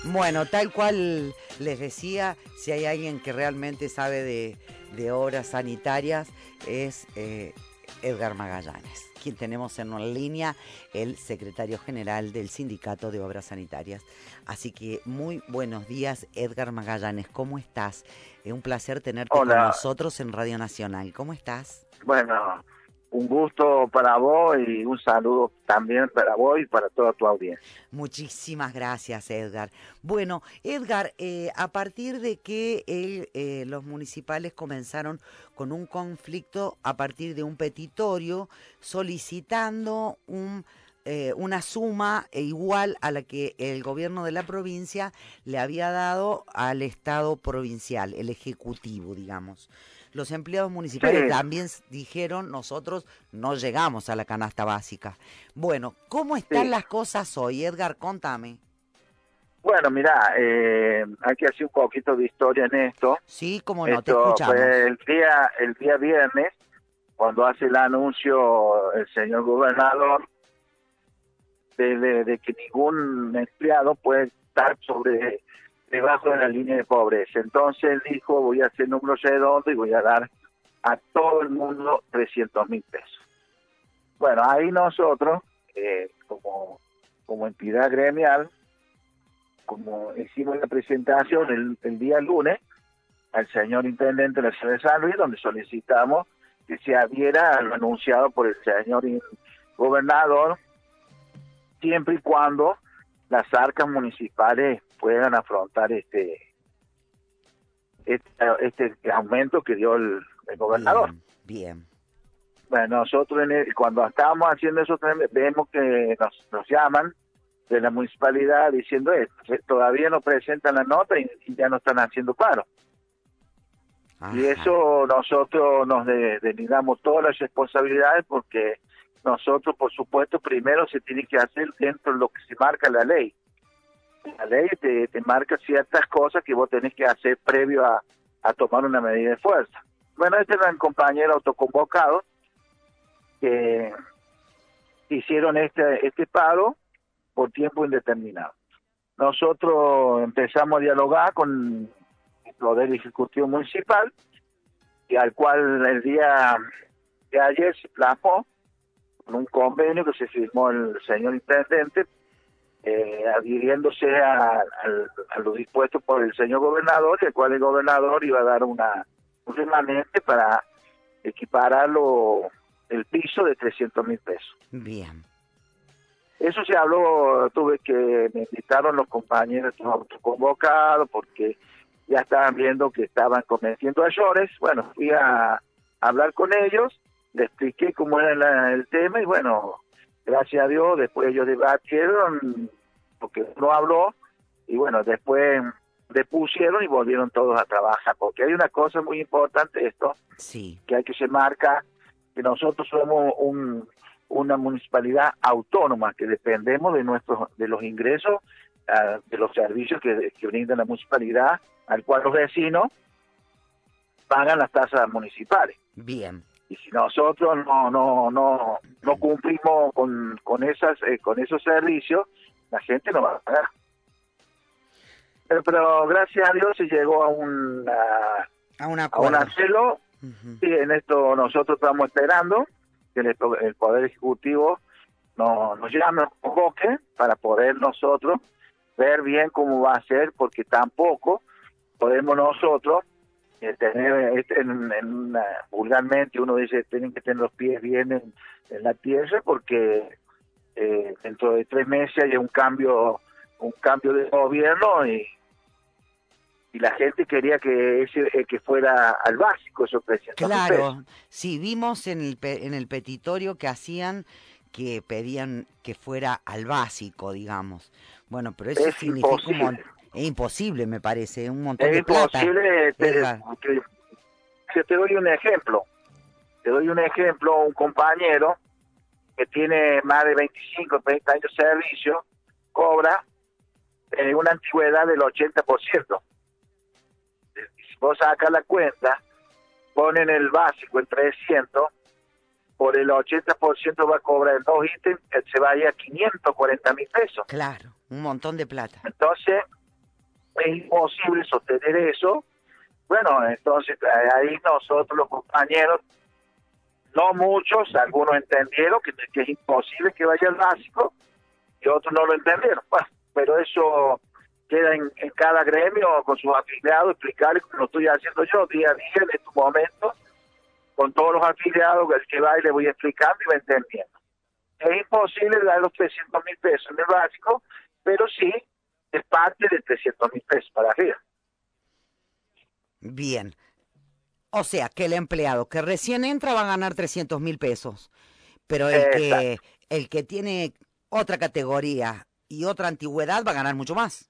Bueno, tal cual les decía, si hay alguien que realmente sabe de obras sanitarias es Edgar Magallanes, quien tenemos en una línea, el secretario general del Sindicato de Obras Sanitarias. Así que muy buenos días, Edgar Magallanes, ¿cómo estás? Es un placer tenerte con Hola, nosotros en Radio Nacional. ¿Cómo estás? bueno, un gusto para vos y un saludo también para vos y para toda tu audiencia. Muchísimas gracias, Edgar. Bueno, Edgar, a partir de que los municipales comenzaron con un conflicto a partir de un petitorio solicitando una suma igual a la que el gobierno de la provincia le había dado al Estado provincial, el Ejecutivo, digamos. Los empleados Sí, municipales también dijeron, nosotros no llegamos a la canasta básica. Bueno, ¿cómo están sí. las cosas hoy, Edgar? Contame. Bueno, mira, hay que hacer un poquito de historia en esto. Sí, cómo no, te Esto fue escuchamos. el día viernes, cuando hace el anuncio el señor gobernador de que ningún empleado puede estar debajo de la línea de pobreza. Entonces él dijo, voy a hacer números redondos y voy a dar a todo el mundo 300.000 pesos. Bueno, ahí nosotros, como entidad gremial, como hicimos la presentación el día lunes al señor intendente de la ciudad de San Luis, donde solicitamos que se adhiera a lo anunciado por el señor gobernador, siempre y cuando las arcas municipales puedan afrontar este aumento que dio el gobernador. Bien, bien. Bueno, nosotros cuando estábamos haciendo eso vemos que nos llaman de la municipalidad diciendo que todavía no presentan la nota y ya no están haciendo paro. Y Ajá. eso nosotros nos deslindamos todas las responsabilidades porque nosotros, por supuesto, primero se tiene que hacer dentro de lo que se marca la ley. La ley te marca ciertas cosas que vos tenés que hacer previo a tomar una medida de fuerza. Bueno, este era un compañero autoconvocado que hicieron este paro por tiempo indeterminado. Nosotros empezamos a dialogar con el Poder Ejecutivo Municipal y al cual el día de ayer se plasmó con un convenio que se firmó el señor intendente adhiriéndose a lo dispuesto por el señor gobernador, y el cual el gobernador iba a dar un remanente para equipararlo el piso de 300.000 pesos. Bien. Eso se habló, me invitaron los compañeros autoconvocados porque ya estaban viendo que estaban cometiendo errores. Bueno, fui a hablar con ellos, les expliqué cómo era el tema y bueno, gracias a Dios, después ellos debatieron, porque uno habló y bueno, después depusieron y volvieron todos a trabajar, porque hay una cosa muy importante esto, Sí. que hay que se marca, que nosotros somos una municipalidad autónoma, que dependemos de los ingresos, de los servicios que brinda la municipalidad, al cual los vecinos pagan las tasas municipales. Bien. Y si nosotros no cumplimos con esos servicios, la gente no va a pagar. Pero gracias a Dios se llegó A un a un acuerdo. arreglo. Ujú. Y en esto nosotros estamos esperando que el Poder Ejecutivo nos llame, nos convoque para poder nosotros ver bien cómo va a ser, porque tampoco podemos nosotros tener vulgarmente uno dice tienen que tener los pies bien en la tierra, porque dentro de 3 meses hay un cambio de gobierno y la gente quería que fuera al básico esos 300.000 pesos. Claro, sí, vimos en el petitorio que pedían que fuera al básico, digamos. Bueno, pero eso Es significa imposible. es imposible, me parece, un montón Es de plata, imposible. Edgar. Te doy un ejemplo. Un compañero que tiene más de 25, 30 años de servicio, cobra una antigüedad del 80%. Si vos sacas la cuenta, ponen el básico en 300, por el 80% va a cobrar en 2 ítems, se vaya a 540.000 pesos. Claro, un montón de plata. Entonces, es imposible sostener eso, bueno, entonces ahí nosotros los compañeros, no muchos, algunos entendieron que es imposible que vaya al básico y otros no lo entendieron. Bueno, pero eso queda en cada gremio con sus afiliados, explicarles como lo estoy haciendo yo día a día en estos momentos, con todos los afiliados, el que va y le voy explicando y va entendiendo. Es imposible dar los 300.000 pesos en el básico, pero sí es parte de 300.000 pesos para arriba. Bien. O sea, que el empleado que recién entra va a ganar 300.000 pesos, pero el que tiene otra categoría y otra antigüedad va a ganar mucho más.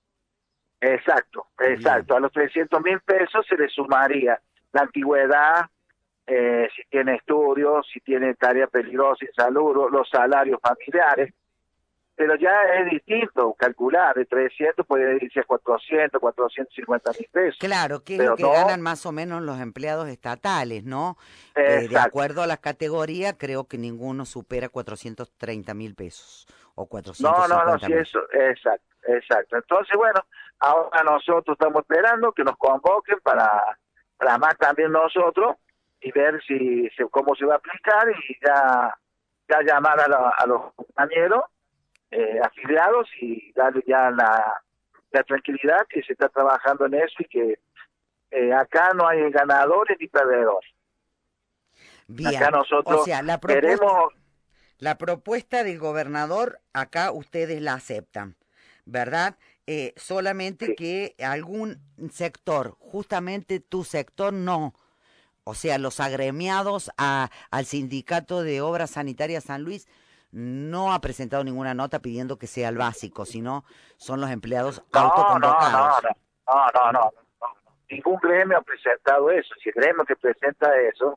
Exacto. Bien. A los 300.000 pesos se le sumaría la antigüedad, si tiene estudios, si tiene tarea peligrosa y salud, los salarios familiares, pero ya es distinto calcular, de 300 puede irse a 450.000 pesos. Claro, que es Pero lo que no, ganan más o menos los empleados estatales, ¿no? De acuerdo a las categorías, creo que ninguno supera 430.000 pesos o no, 450.000. sí, eso, exacto. Entonces, bueno, ahora nosotros estamos esperando que nos convoquen para más también nosotros y ver cómo se va a aplicar y ya llamar a los compañeros afiliados y darle ya la tranquilidad que se está trabajando en eso y que acá no hay ganadores ni perdedores. Bien, Acá o nosotros sea, queremos... la propuesta del gobernador, acá ustedes la aceptan, ¿verdad? Solamente Sí. que algún sector, justamente tu sector no, o sea, los agremiados al Sindicato de Obras Sanitarias San Luis, no ha presentado ninguna nota pidiendo que sea el básico, sino son los empleados autoconvocados. No. Ningún gremio ha presentado eso. Si el gremio que presenta eso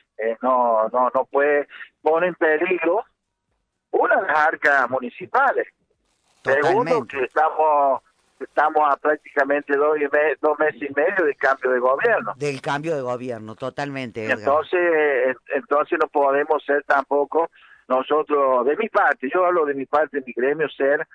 no puede, pone en peligro una de las arcas municipales. Segundo, Totalmente. que estamos a prácticamente 2 meses y medio de cambio de gobierno. Del cambio de gobierno, totalmente, Edgar. Entonces no podemos ser tampoco nosotros, de mi parte, yo hablo de mi parte, de mi gremio, ser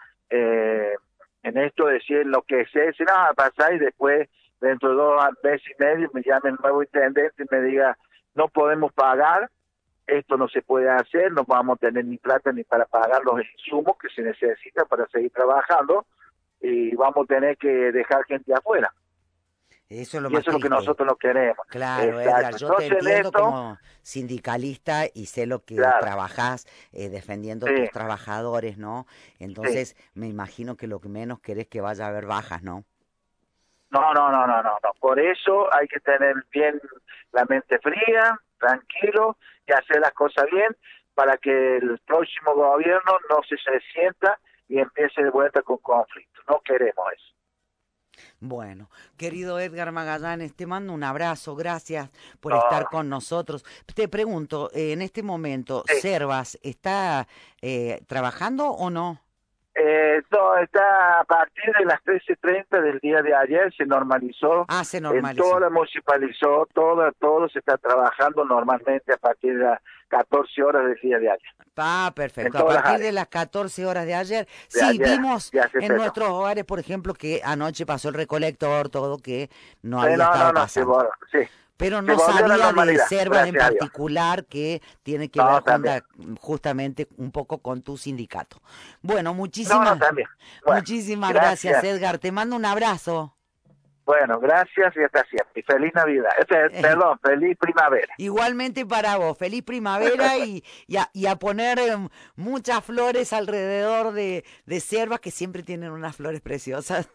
en esto, decir lo que sé, si nada, pasar y después, dentro de 2 meses y medio, me llame el nuevo intendente y me diga, no podemos pagar, esto no se puede hacer, no vamos a tener ni plata ni para pagar los insumos que se necesitan para seguir trabajando y vamos a tener que dejar gente afuera. Eso es lo Y más eso es lo que triste. nosotros no queremos. Claro, Exacto. Edgar, yo te Entonces, en entiendo esto, como sindicalista y sé lo que claro, trabajás defendiendo a sí, tus trabajadores, ¿no? sí. Entonces, me imagino que lo que menos querés que vaya a haber bajas, ¿no? No. Por eso hay que tener bien la mente fría, tranquilo y hacer las cosas bien para que el próximo gobierno no se sienta y empiece de vuelta con conflicto. No queremos eso. Bueno, querido Edgar Magallanes, te mando un abrazo, gracias por No, estar con nosotros. Te pregunto, en este momento, sí. ¿Servas está trabajando o no? No, está a partir de las 13:30 del día de ayer, se normalizó, Ah, se en todo normalizó. la municipalizó, todo se está trabajando normalmente a partir de las 14 horas del día de ayer, Ah, en perfecto. A todas las partir áreas. de las 14 horas de ayer, De sí, ayer vimos ya se en empezó. nuestros hogares, por ejemplo, que anoche pasó el recolector, todo que no Sí, había estado pasando. sí, Pero se no volvió a la sabía de normalidad, Servas en gracias a Dios. particular que tiene que ver No, también. justamente un poco con tu sindicato. Bueno, No, también. Bueno, muchísimas gracias, gracias. Edgar. Te mando un abrazo. Bueno, gracias y hasta siempre. Y feliz Navidad. Perdón, feliz primavera. Igualmente para vos, feliz primavera y a poner muchas flores alrededor de Servas que siempre tienen unas flores preciosas.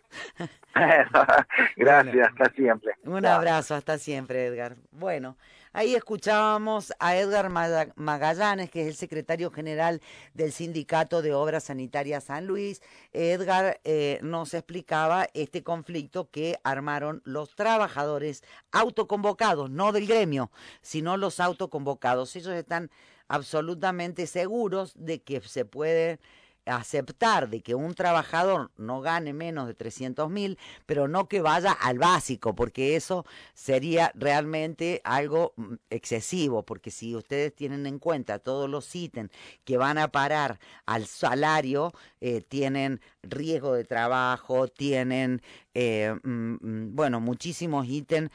Bueno, Gracias, hasta siempre. un Chao. abrazo, hasta siempre, Edgar. Bueno, ahí escuchábamos a Edgar Magallanes, que es el secretario general del Sindicato de Obras Sanitarias San Luis. Edgar nos explicaba este conflicto que armaron los trabajadores autoconvocados, no del gremio, sino los autoconvocados. Ellos están absolutamente seguros de que se puede aceptar de que un trabajador no gane menos de 300.000, pero no que vaya al básico, porque eso sería realmente algo excesivo, porque si ustedes tienen en cuenta todos los ítems que van a parar al salario, tienen riesgo de trabajo, tienen, bueno, muchísimos ítems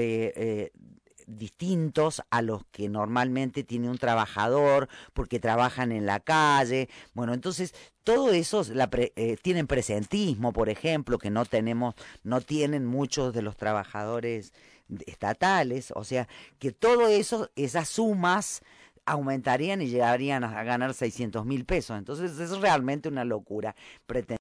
distintos a los que normalmente tiene un trabajador porque trabajan en la calle. Bueno, entonces todo eso tienen presentismo, por ejemplo, que no tienen muchos de los trabajadores estatales. O sea, que todo eso, esas sumas aumentarían y llegarían a ganar 600.000 pesos. Entonces es realmente una locura pretender